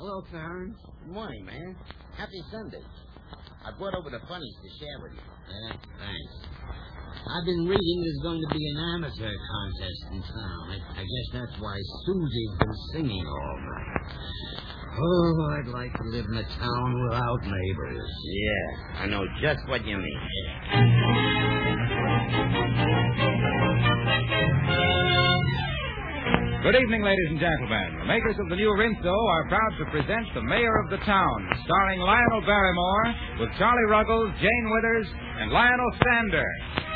Hello, Clarence. Good morning, man. Happy Sunday. I brought over the funnies to share with you. Yeah, thanks. I've been reading there's going to be an amateur contest in town. I guess that's why Susie's been singing all night. Oh, I'd like to live in a town without neighbors. Yeah, I know just what you mean. Good evening, ladies and gentlemen. The makers of the new Rinso are proud to present The Mayor of the Town, starring Lionel Barrymore, with Charlie Ruggles, Jane Withers, and Lionel Sander.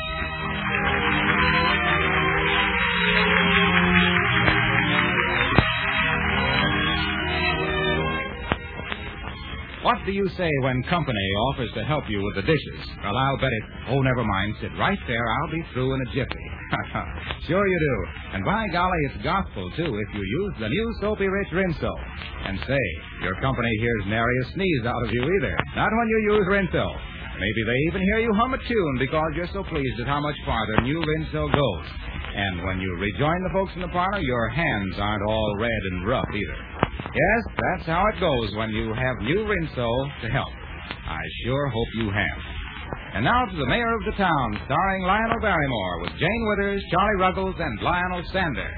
What do you say when company offers to help you with the dishes? Well, I'll bet it. Oh, never mind. Sit right there. I'll be through in a jiffy. Sure you do. And by golly, it's gospel, too, if you use the new Soapy Rich Rinso. And say, your company hears nary a sneeze out of you either. Not when you use Rinso. Maybe they even hear you hum a tune because you're so pleased at how much farther new Rinso goes. And when you rejoin the folks in the parlor, your hands aren't all red and rough either. Yes, that's how it goes when you have new Rinso to help. I sure hope you have. And now to The Mayor of the Town, starring Lionel Barrymore, with Jane Withers, Charlie Ruggles, and Lionel Sander.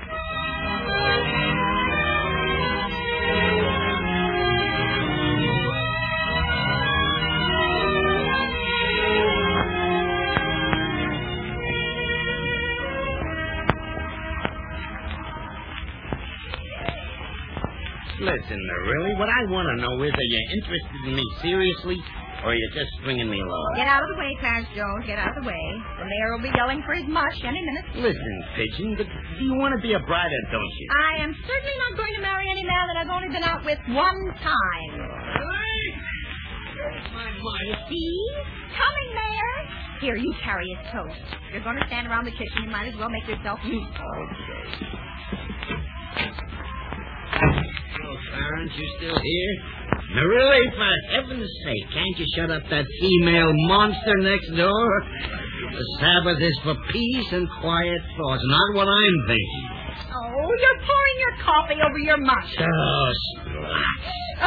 Listen, really, what I want to know is, are you interested in me seriously, or are you just stringing me along? Get out of the way, Clarence Jones. Get out of the way. The mayor will be yelling for his mush any minute. Listen, Pigeon, but do you want to be a bride or don't you? I am certainly not going to marry any man that I've only been out with one time. Where's my money? See? Coming, Mayor. Here, you carry his toast. If you're going to stand around the kitchen, you might as well make yourself useful. Clarence, you still here? Really, for heaven's sake, can't you shut up that female monster next door? The Sabbath is for peace and quiet thoughts, not what I'm thinking. Oh, you're pouring your coffee over your mush. Just relax.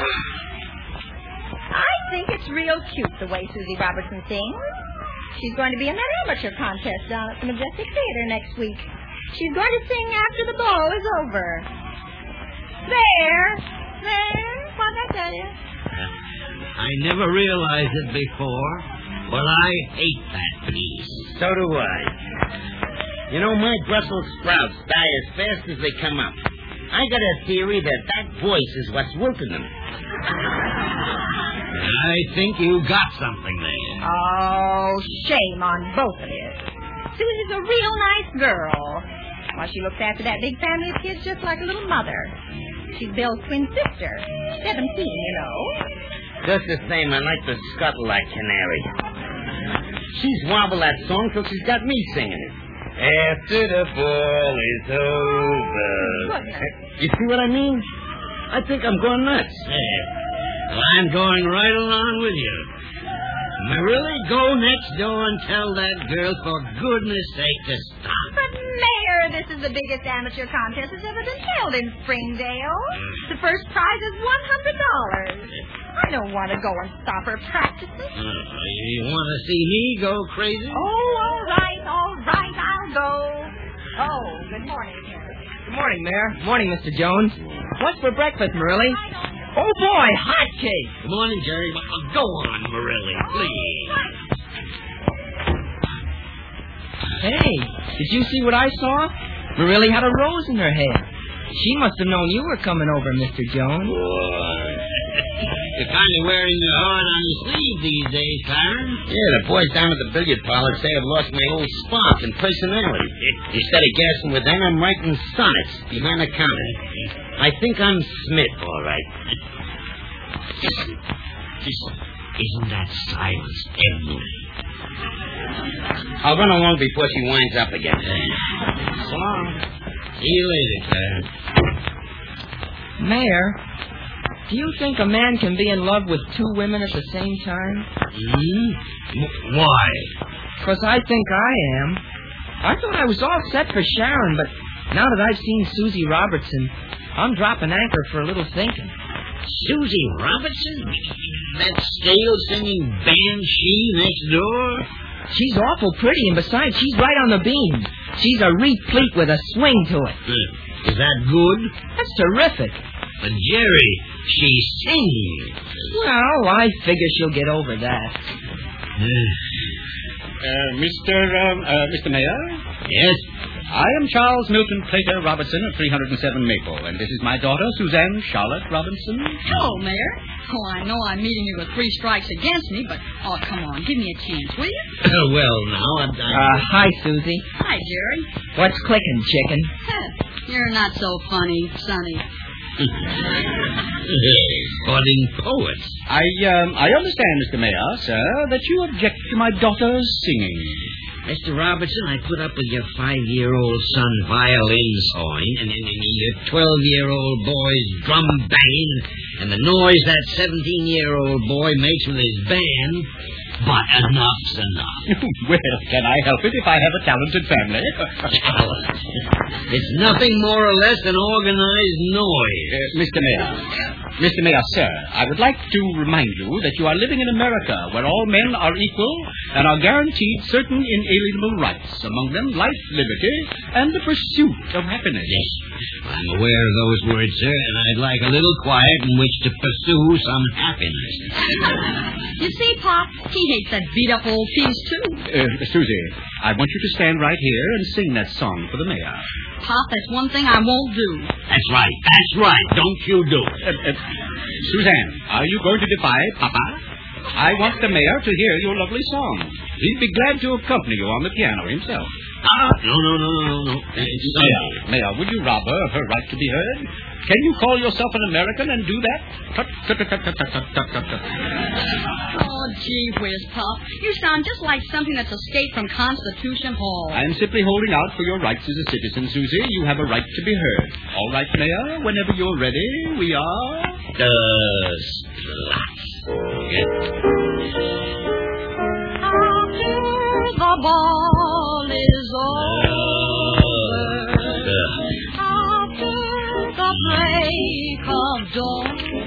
I think it's real cute the way Susie Robertson sings. She's going to be in that amateur contest down at the Majestic Theater next week. She's going to sing after the ball is over. There, what'd I tell you? I never realized it before, but I hate that piece. So do I. You know, my Brussels sprouts die as fast as they come up. I got a theory that voice is what's wilting them. I think you got something there. Oh, shame on both of you. Susie's a real nice girl. Well, she looks after that big family of kids just like a little mother. She's Bill's twin sister. 17, you know. Just the same, I like to scuttle that canary. She's warbled that song till she's got me singing it. After the ball is over. You see what I mean? I think I'm going nuts. Yeah. Well, I'm going right along with you. Really, go next door and tell that girl, for goodness sake, to stop. But, Mayor, this is the biggest amateur contest that's ever been held in Springdale. The first prize is $100. I don't want to go and stop her practicing. You want to see me go crazy? Oh, all right, I'll go. Oh, good morning, Mayor. Good morning, Mayor. Morning, Mr. Jones. What's for breakfast, Marilli? Oh, boy, hot cake. Good morning, Jerry. Go on, Marilli, please. Hey, did you see what I saw? Marilli had a rose in her hair. She must have known you were coming over, Mr. Jones. You're kind of wearing your heart on your sleeve these days, Clarence. Yeah, the boys down at the billiard parlor say I've lost my old spark and personality. Instead of gassing with them, I'm writing sonnets behind the counter. I think I'm Smith, all right. Isn't that silence heavenly? I'll run along before she winds up again. So long. See you later, Clarence. Mayor, do you think a man can be in love with two women at the same time? Why? Because I think I am. I thought I was all set for Sharon, but now that I've seen Susie Robertson, I'm dropping anchor for a little thinking. Susie Robertson? That stale-singing banshee next door? She's awful pretty, and besides, she's right on the beam. She's a replete with a swing to it. Is that good? That's terrific. But, Jerry, she's singing. Well, I figure she'll get over that. Mr. Mayor? Yes? I am Charles Milton Plater Robertson of 307 Maple, and this is my daughter, Suzanne Charlotte Robinson. Hello, Mayor. Oh, I know I'm meeting you with 3 strikes against me, but, oh, come on, give me a chance, will you? Well, now, Hi, Susie. Hi, Jerry. What's clicking, chicken? You're not so funny, Sonny. Budding poets. I understand, Mr. Mayor, sir, that you object to my daughter's singing. Mr. Robertson, I put up with your 5-year-old son violin sawing and your 12-year-old boy's drum banging and the noise that 17-year-old boy makes with his band. But enough's enough. Well, can I help it if I have a talented family? Talent. It's nothing more or less than organized noise. Mr. Mayor, sir, I would like to remind you that you are living in America, where all men are equal and are guaranteed certain inalienable rights, among them life, liberty, and the pursuit of happiness. Yes, I'm aware of those words, sir, and I'd like a little quiet in which to pursue some happiness. You see, Pop, he hates that beat-up old piece, too. Susie, I want you to stand right here and sing that song for the mayor. Pop, that's one thing I won't do. That's right. Don't you do it. Suzanne, are you going to defy Papa? I want the mayor to hear your lovely song. He'd be glad to accompany you on the piano himself. No. Mayor, would you rob her of her right to be heard? Can you call yourself an American and do that? Oh, gee whiz, Pop. You sound just like something that's escaped from Constitution Hall. I'm simply holding out for your rights as a citizen, Susie. You have a right to be heard. All right, Mayor, whenever you're ready, we are... After the ball is over, after the break of dawn.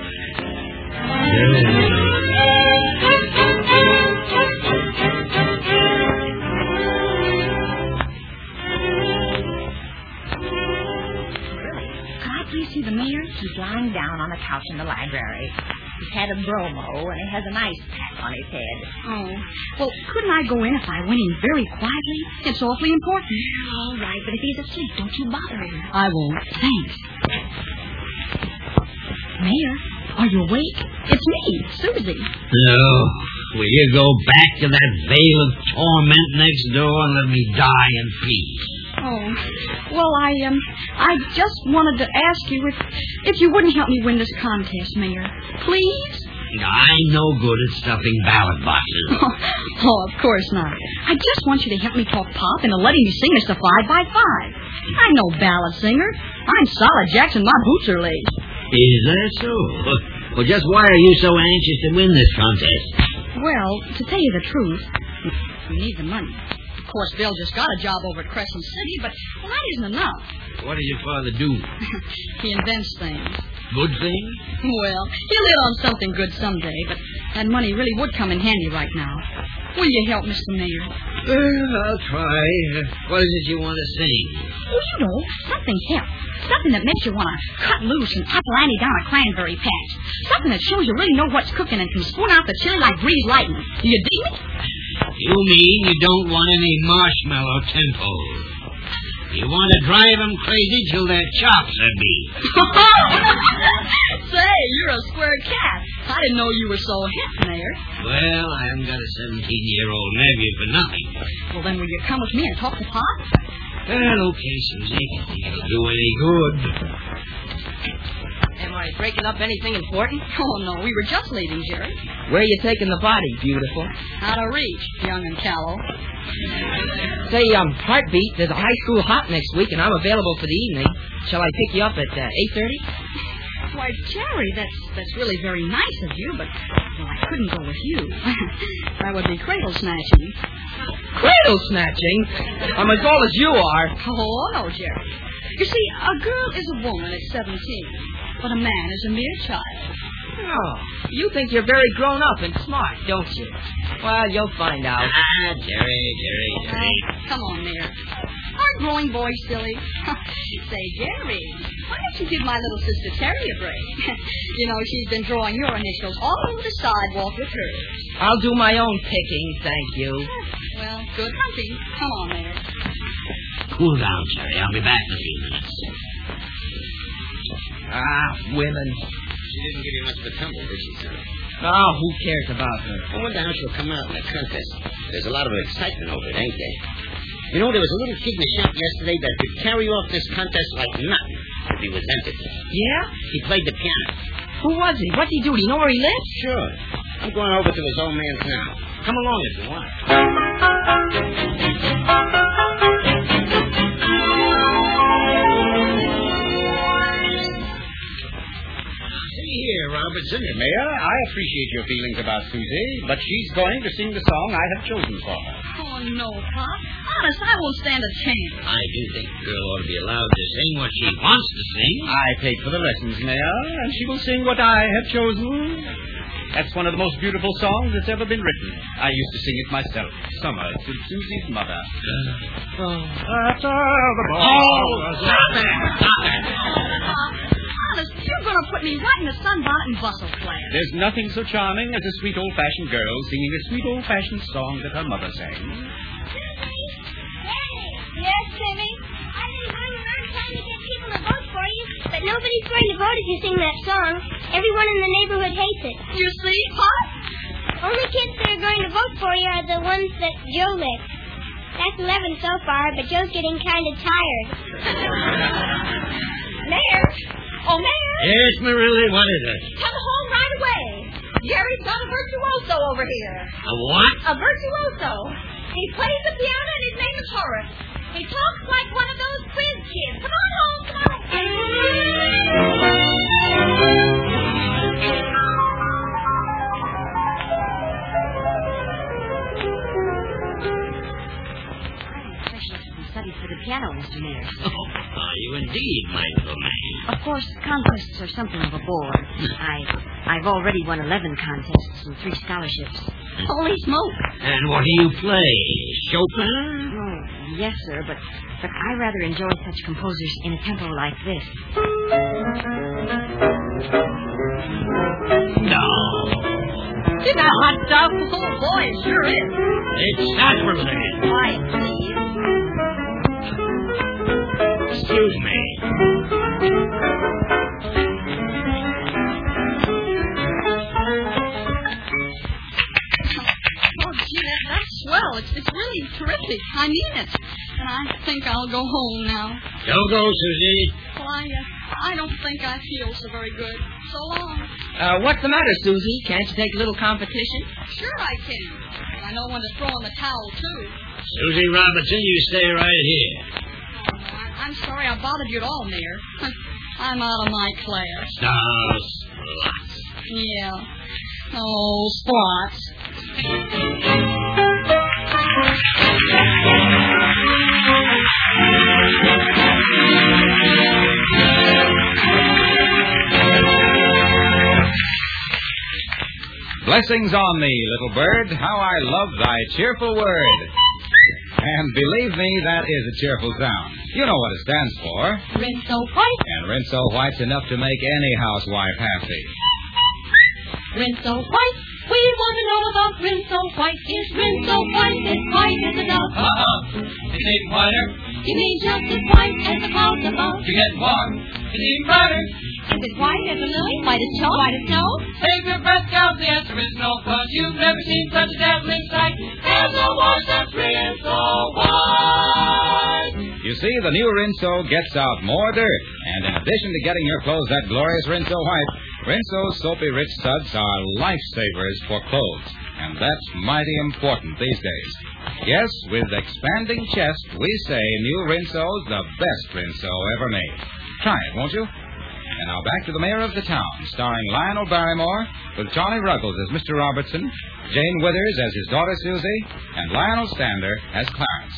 Could I please see the mayor? He's lying down on the couch in the library. He's had a bromo, and he has an ice pack on his head. Oh, well, couldn't I go in if I went in very quietly? It's awfully important. All right, but if he's asleep, don't you bother him. I won't. Thanks. Mayor, are you awake? It's me, Susie. No. Will you go back to that veil of torment next door and let me die in peace? Oh, well, I just wanted to ask you if you wouldn't help me win this contest, Mayor. Please? I'm no good at stuffing ballot boxes. Oh, of course not. I just want you to help me talk Pop into letting me sing Mr. 5x5. I'm no ballad singer. I'm solid Jackson. My boots are laced. Is that so? Well, just why are you so anxious to win this contest? Well, to tell you the truth, we need the money. Of course, Bill just got a job over at Crescent City, but that isn't enough. What does your father do? He invents things. Good things? Well, he'll hit on something good someday, but that money really would come in handy right now. Will you help, Mr. Mayor? I'll try. What is it you want to sing? Well, you know, something helps. Something that makes you want to cut loose and apple Annie down a cranberry patch. Something that shows you really know what's cooking and can spoon out the chili like greased lightning. Do you dig me? You mean you don't want any marshmallow temples? You want to drive them crazy till their chops are beat. Say, you're a square cat. I didn't know you were so hip, Mayor. Well, I haven't got a 17-year-old nephew for nothing. Well, then will you come with me and talk to Pop? Well, okay, Susie. If it'll do any good. Am I breaking up anything important? Oh, no, we were just leaving, Jerry. Where are you taking the party, beautiful? Out of reach, young and callow. Say, Heartbeat, there's a high school hop next week, and I'm available for the evening. Shall I pick you up at 8:30? Why, Jerry, that's really very nice of you, but well, I couldn't go with you. That would be cradle snatching. Cradle snatching? I'm as old as you are. Oh, no, Jerry. You see, a girl is a woman at 17. but a man is a mere child. Oh, you think you're very grown up and smart, don't you? Well, you'll find out. Jerry. Come on, Mayor. Aren't growing boys silly? Say, Jerry, why don't you give my little sister Terry a break? You know, she's been drawing your initials all over the sidewalk with hers. I'll do my own picking, thank you. Well, good hunting. Come on, Mayor. Cool down, Jerry. I'll be back in a few minutes. Women. She didn't give you much of a tumble, did she, son? Oh, who cares about her? I wonder how she'll come out in the contest. There's a lot of excitement over it, ain't there? You know, there was a little kid in the shop yesterday that could carry off this contest like nothing if he was entered. Yeah? He played the piano. Who was he? What'd he do? Do you know where he lives? Sure. I'm going over to his old man's now. Come along if you want. Here, Robertson. Mayor, I appreciate your feelings about Susie, but she's going to sing the song I have chosen for her. Oh, no, Pop. Honest, I won't stand a chance. I do think the girl ought to be allowed to sing what she wants to sing. I paid for the lessons, Mayor, and she will sing what I have chosen. That's one of the most beautiful songs that's ever been written. I used to sing it myself. Summer to Susie's mother. After the ball. Stop it! Honest, you're going to put me right in the sunbonnet and bustle class. There's nothing so charming as a sweet old-fashioned girl singing a sweet old-fashioned song that her mother sang. Yes, Timmy? I've been going around trying to get people to vote for you, but nobody's going to vote if you sing that song. Everyone in the neighborhood hates it. You see, Pop? Only kids that are going to vote for you are the ones that Joe licked. That's 11 so far, but Joe's getting kind of tired. Mayor? Oh, Mayor? Yes, Marilla, what is it? Come home right away. Jerry's got a virtuoso over here. A what? A virtuoso. He plays the piano and his name is Horace. He talks like one of those quiz kids. Come on home, come on. Studied for the piano, Mr. Mayor. Oh, are you indeed, my little man? Of course, contests are something of a bore. I've already won 11 contests and 3 scholarships. Holy smoke. And what do you play? Chopin? Oh, yes, sir, but I rather enjoy such composers in a tempo like this. No. Isn't that hot stuff? Oh, boy, it sure is. It's sacrilege. Quiet, please. Excuse me. Oh, gee, that's swell. It's really terrific. I mean it. And I think I'll go home now. Don't go, Susie. Well, I don't think I feel so very good. So long. What's the matter, Susie? Can't you take a little competition? Sure I can. I know when to throw in the towel, too. Susie Robertson, you stay right here. I'm sorry I bothered you at all, Mayor. I'm out of my class. No, slots. Yeah. Oh, spots. Blessings on thee, little bird. How I love thy cheerful word. And believe me, that is a cheerful sound. You know what it stands for. Rinso White. And Rinso White's enough to make any housewife happy. Rinso White. We want to know about Rinso White. Is Rinso White as white as a dove? It's even whiter. You mean just as white as the clouds above? You get warm. It's even brighter. Is it white as a lily? White as snow? White as snow? Take your breath, gals. The answer is no, 'cause you've never seen such a dazzling sight. There's no wash that's Rinso White. You see, the new Rinso gets out more dirt. And in addition to getting your clothes that glorious Rinso White, Rinso's soapy rich suds are lifesavers for clothes. And that's mighty important these days. Yes, with expanding chest, we say new Rinso's the best Rinso ever made. Try it, won't you? And now back to the mayor of the town, starring Lionel Barrymore, with Charlie Ruggles as Mr. Robertson, Jane Withers as his daughter Susie, and Lionel Stander as Clarence.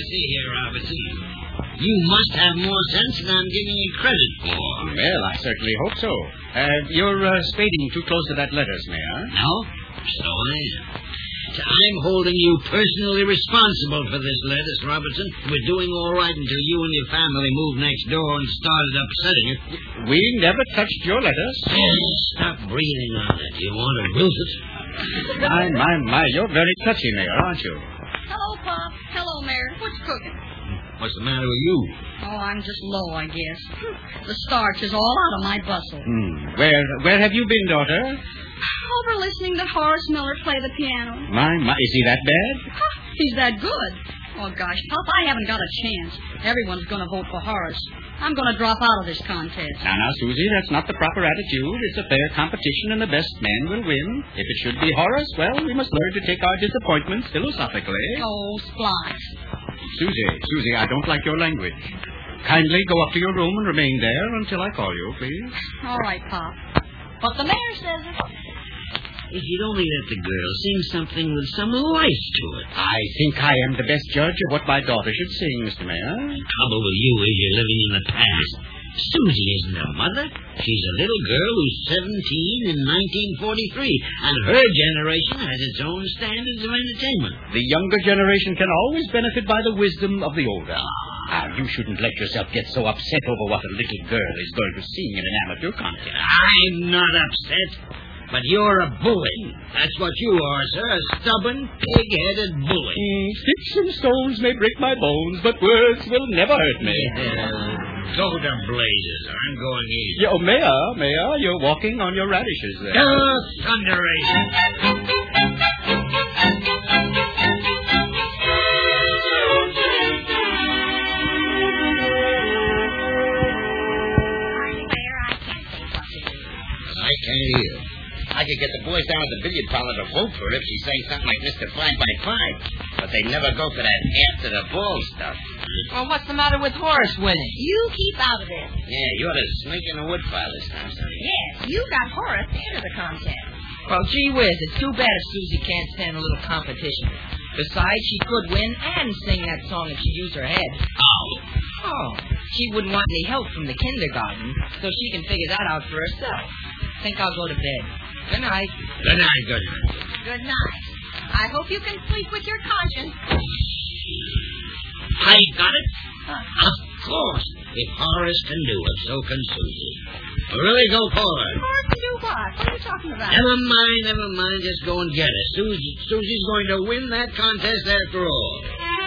see here, Robertson. You must have more sense than I'm giving you credit for. Well, I certainly hope so. You're spading too close to that lettuce, Mayor. No? So I am. I'm holding you personally responsible for this lettuce, Robertson. We're doing all right until you and your family moved next door and started upsetting it. We never touched your lettuce. Stop breathing on it. You want to root it? My, you're very touchy, Mayor, aren't you? Hello, Pop. Hello, Mayor. What's cooking? What's the matter with you? Oh, I'm just low, I guess. The starch is all out of my bustle. Where have you been, daughter? Over listening to Horace Miller play the piano. My, is he that bad? He's that good. Oh, gosh, Pop, I haven't got a chance. Everyone's going to vote for Horace. I'm going to drop out of this contest. Now, Susie, that's not the proper attitude. It's a fair competition, and the best man will win. If it should be Horace, well, we must learn to take our disappointments philosophically. Oh, splotch. Susie, I don't like your language. Kindly go up to your room and remain there until I call you, please. All right, Pop. But the mayor says it. If you'd only let the girl sing something with some life to it. I think I am the best judge of what my daughter should sing, Mr. Mayor. The trouble with you is you're living in the past. Susie isn't a mother. She's a little girl who's 17 in 1943, and her generation has its own standards of entertainment. The younger generation can always benefit by the wisdom of the older. You shouldn't let yourself get so upset over what a little girl is going to sing in an amateur contest. I'm not upset. But you're a bully. That's what you are, sir. A stubborn, pig-headed bully. Sticks and stones may break my bones, but words will never hurt me. Go to blazes. I'm going easy. Mayor, you're walking on your radishes there. Thunderation. I can't either. I could get the boys down at the billiard parlor to vote for her if she sang something like Mr. 5x5. But they never go for that after the ball stuff. Well, what's the matter with Horace winning? You keep out of it. Yeah, you ought to sneak in the woodpile this time, sonny. Yes, you got Horace to enter the contest. Well, gee whiz, it's too bad if Susie can't stand a little competition. Besides, she could win and sing that song if she used her head. Oh, she wouldn't want any help from the kindergarten, so she can figure that out for herself. Think I'll go to bed. Good night. Good night, good night. Good night. I hope you can sleep with your conscience. I got it? Of course. If Horace can do it, so can Susie. Really go for it. Horace can do what? What are you talking about? Never mind. Just go and get it. Susie's going to win that contest after all.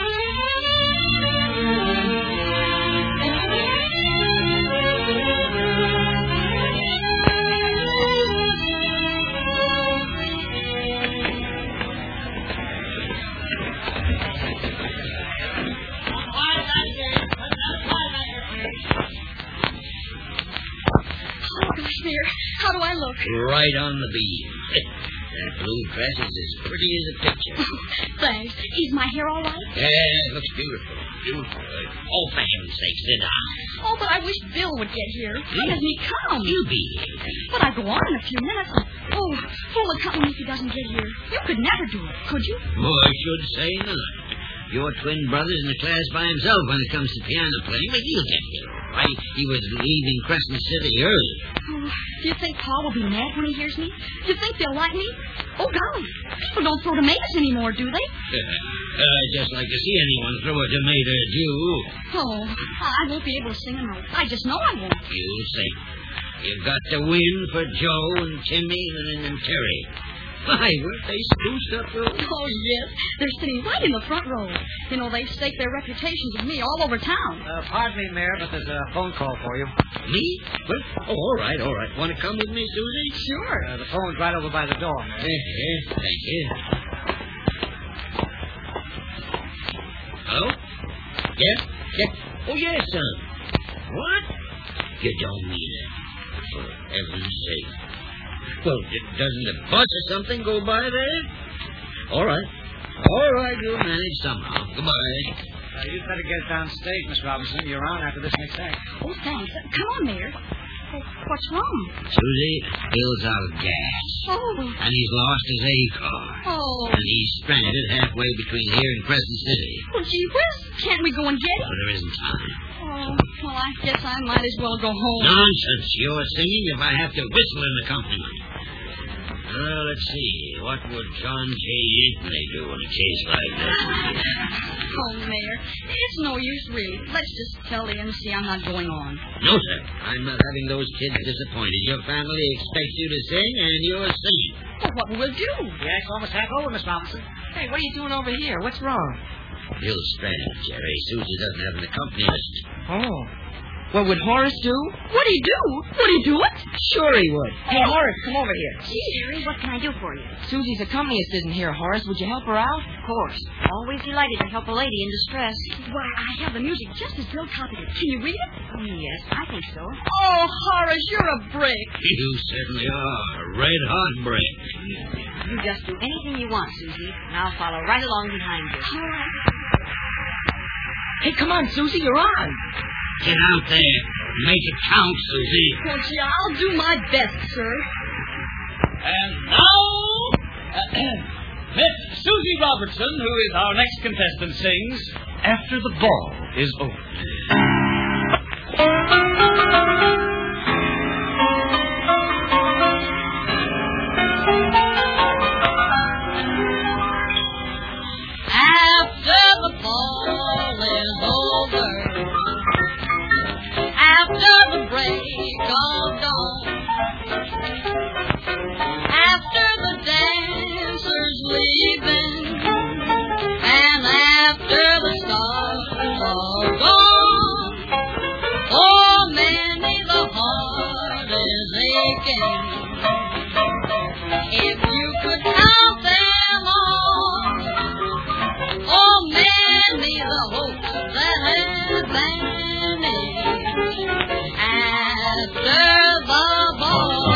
How do I look? Right on the beam. That blue dress is as pretty as a picture. Thanks. Is my hair all right? Yeah, it looks beautiful. Oh, for heaven's sake, sit down. Oh, but I wish Bill would get here. Why doesn't he come? He'll be here. But I go on in a few minutes. Oh, who will come if he doesn't get here? You could never do it, could you? Oh, I should say not. Your twin brother's in the class by himself when it comes to piano playing, but he'll get here. Right? He was leaving Crescent City early. Oh, do you think Paul will be mad when he hears me? Do you think they'll like me? Oh, golly. People don't throw tomatoes anymore, do they? I'd just like to see anyone throw a tomato at you. Oh, I won't be able to sing a note. I just know I won't. You'll sing. You've got to win for Joe and Timmy and Terry. Why, weren't they spruced up, though? Oh, yes. They're sitting right in the front row. You know, they've staked their reputations of me all over town. Pardon me, Mayor, but there's a phone call for you. Me? What? Oh, all right. Want to come with me, Susie? Sure. The phone's right over by the door, Mayor. Thank you. Hello? Yeah? Oh, yes, son. What? You don't mean it. For heaven's sake. Well, doesn't a bus or something go by there? All right, you'll manage somehow. Goodbye. You'd better get downstage, Miss Robinson. You're on after this next act. Oh, thanks. Come on, Mayor. What's wrong? Susie, Bill's out of gas. Oh. And he's lost his A car. Oh. And he's stranded halfway between here and Crescent City. Well, gee whiz. Can't we go and get him? But there isn't time. Oh, well, I guess I might as well go home. Nonsense. You're singing if I have to whistle an accompaniment. Let's see. What would John J. Anthony do in a case like this? Oh, Mayor, it's no use, really. Let's just tell the MC I'm not going on. No, sir. I'm not having those kids disappointed. Your family expects you to sing, and you're singing. Well, what will we do? The act's almost half over, Miss Robinson. Hey, what are you doing over here? What's wrong? Bill's stranded, Jerry. Susie doesn't have an accompanist. Oh. What would Horace do? What'd he do? Would he do it? Sure he would. Hey, Horace, come over here. Gee, Jerry, what can I do for you? Susie's accompanist isn't here, Horace. Would you help her out? Of course. Always delighted to help a lady in distress. Why, I have the music just as Bill copied it. Can you read it? Oh, yes, I think so. Oh, Horace, you're a brick. You certainly are. A red-hot brick. You just do anything you want, Susie, and I'll follow right along behind you. All right. Hey, come on, Susie, you're on. Get out there. Make it count, Susie. Well, gee, I'll do my best, sir. And now, Miss Susie Robertson, who is our next contestant, sings After the Ball is Over. After the ball is over, after the break of dawn, after the dancers leaving, and after the stars are gone, oh, many the heart is aching. If you could count them all, oh, many the hopes that have vanished after the ball.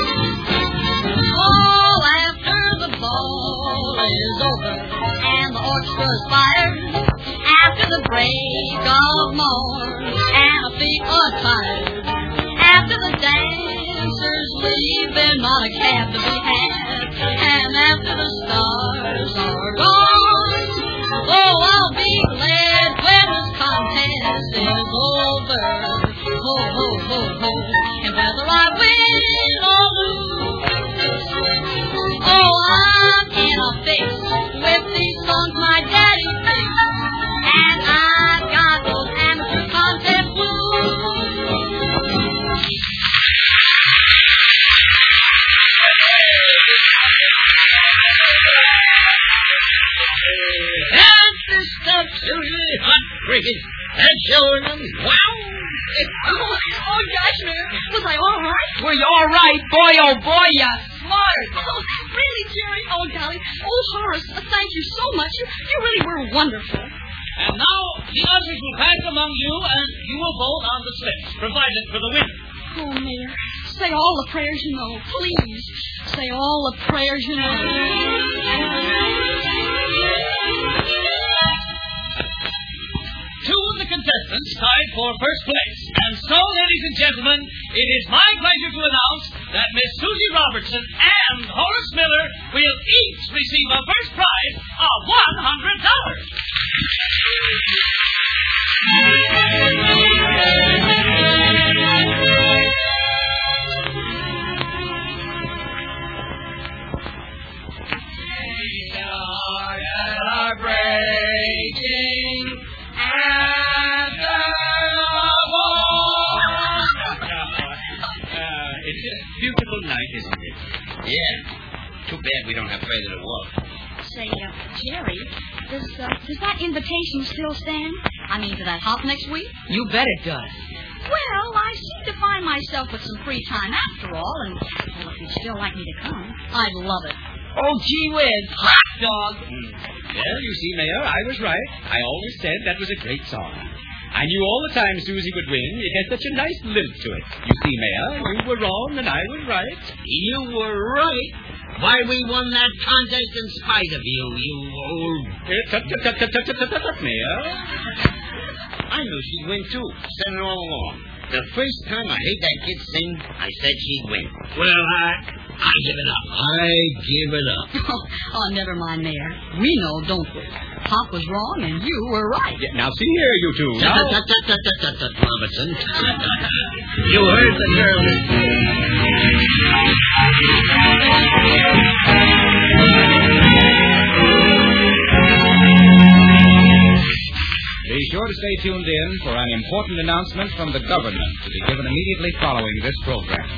Oh, after the ball is over and the orchestra's fired, after the break of morn and the feet are tired, after the dancers leave, there's not a cab to be had, and after the stars are gone, oh, I'll be glad when this contest is over. Ho, ho, ho, ho. And whether I win or lose, oh, I'm in a fix with these songs my daddy sings, and I've got those amateur contest blues. And this stuff, Susie. Hot cricket. That's showing them. Wow. Oh, gosh, Mayor. Was I all right? Were you all right? Boy, oh, boy, you smart. Oh, really, Jerry? Oh, golly. Oh, Horace, thank you so much. You really were wonderful. And now the ushers will pass among you, and you will vote on the slips provided for the winner. Oh, Mayor, say all the prayers you know. Please, say all the prayers you know. Two of the contestants tied for first place. And so, ladies and gentlemen, it is my pleasure to announce that Miss Susie Robertson and Horace Miller will each receive a first prize of $100. It's a beautiful night, isn't it? Yeah. Too bad we don't have further to walk. Say, Jerry, does that invitation still stand? I mean, to that hop next week? You bet it does. Well, I seem to find myself with some free time after all, and well, if you'd still like me to come, I'd love it. Oh, gee whiz. Hot dog. Well, you see, Mayor, I was right. I always said that was a great song. I knew all the time Susie would win. It had such a nice lilt to it. You see, Mayor, you were wrong and I was right. You were right. Why, we won that contest in spite of you, you old... Tut, Mayor. I knew she'd win, too. Said it all along. The first time I heard that kid sing, I said she'd win. Well, I give it up. I give it up. Oh, never mind, Mayor. We know, don't we? Pop was wrong and you were right. Yeah, now, see here, you two. Now... Robertson. You heard the girl. Be sure to stay tuned in for an important announcement from the government to be given immediately following this program.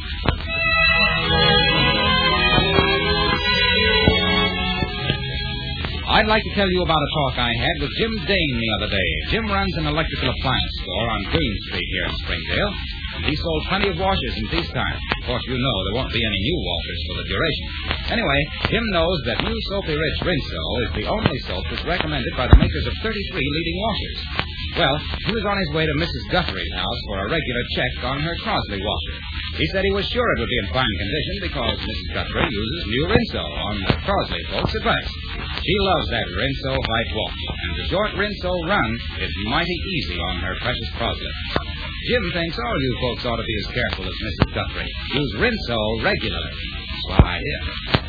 I'd like to tell you about a talk I had with Jim Dane the other day. Jim runs an electrical appliance store on Green Street here in Springdale. He sold plenty of washers in peacetime. Of course, you know there won't be any new washers for the duration. Anyway, Jim knows that new Soapy Rich Rinso is the only soap that's recommended by the makers of 33 leading washers. Well, he was on his way to Mrs. Guthrie's house for a regular check on her Crosley washer. He said he was sure it would be in fine condition because Mrs. Guthrie uses new Rinso on the Crosley folks' advice. She loves that Rinso white wash, and the short Rinso run is mighty easy on her precious Crosley. Jim thinks all you folks ought to be as careful as Mrs. Guthrie. Use Rinso regularly. That's what I hear.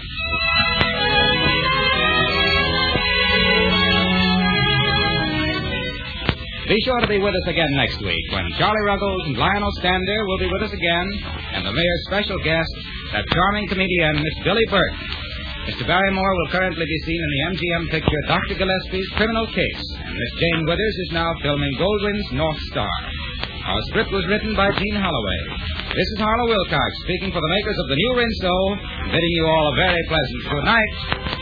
Be sure to be with us again next week when Charlie Ruggles and Lionel Stander will be with us again, and the mayor's special guest, that charming comedian, Miss Billy Burke. Mr. Barrymore will currently be seen in the MGM picture Dr. Gillespie's Criminal Case, and Miss Jane Withers is now filming Goldwyn's North Star. Our script was written by Gene Holloway. This is Harlow Wilcox speaking for the makers of the new Rinso, bidding you all a very pleasant good night.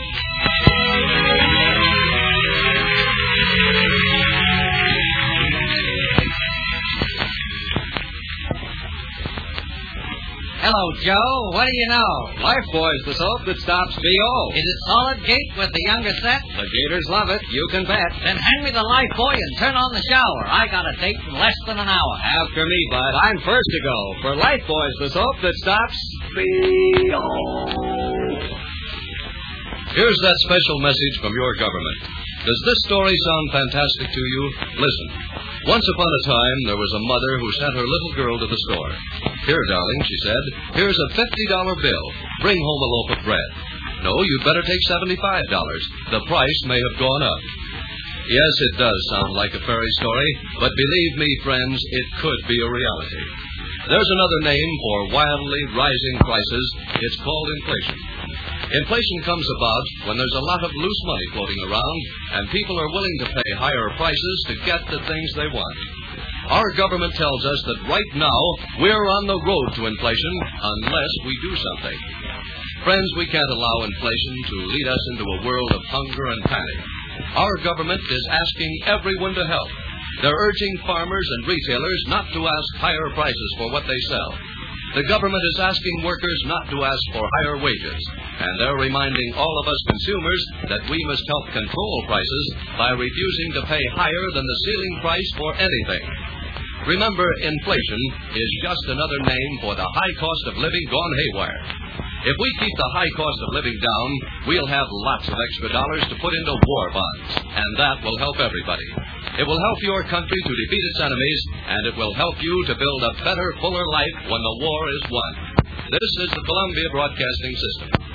Hello, Joe. What do you know? Lifebuoy's the soap that stops B.O. Is it solid gate with the younger set? The Gators love it. You can bet. Then hand me the Lifebuoy and turn on the shower. I got a date in less than an hour. After me, bud. I'm first to go. For Lifebuoy's the soap that stops B.O. Here's that special message from your government. Does this story sound fantastic to you? Listen. Once upon a time, there was a mother who sent her little girl to the store. Here, darling, she said, here's a $50 bill. Bring home a loaf of bread. No, you'd better take $75. The price may have gone up. Yes, it does sound like a fairy story, but believe me, friends, it could be a reality. There's another name for wildly rising prices. It's called inflation. Inflation comes about when there's a lot of loose money floating around, and people are willing to pay higher prices to get the things they want. Our government tells us that right now we're on the road to inflation unless we do something. Friends, we can't allow inflation to lead us into a world of hunger and panic. Our government is asking everyone to help. They're urging farmers and retailers not to ask higher prices for what they sell. The government is asking workers not to ask for higher wages, and they're reminding all of us consumers that we must help control prices by refusing to pay higher than the ceiling price for anything. Remember, inflation is just another name for the high cost of living gone haywire. If we keep the high cost of living down, we'll have lots of extra dollars to put into war bonds, and that will help everybody. It will help your country to defeat its enemies, and it will help you to build a better, fuller life when the war is won. This is the Columbia Broadcasting System.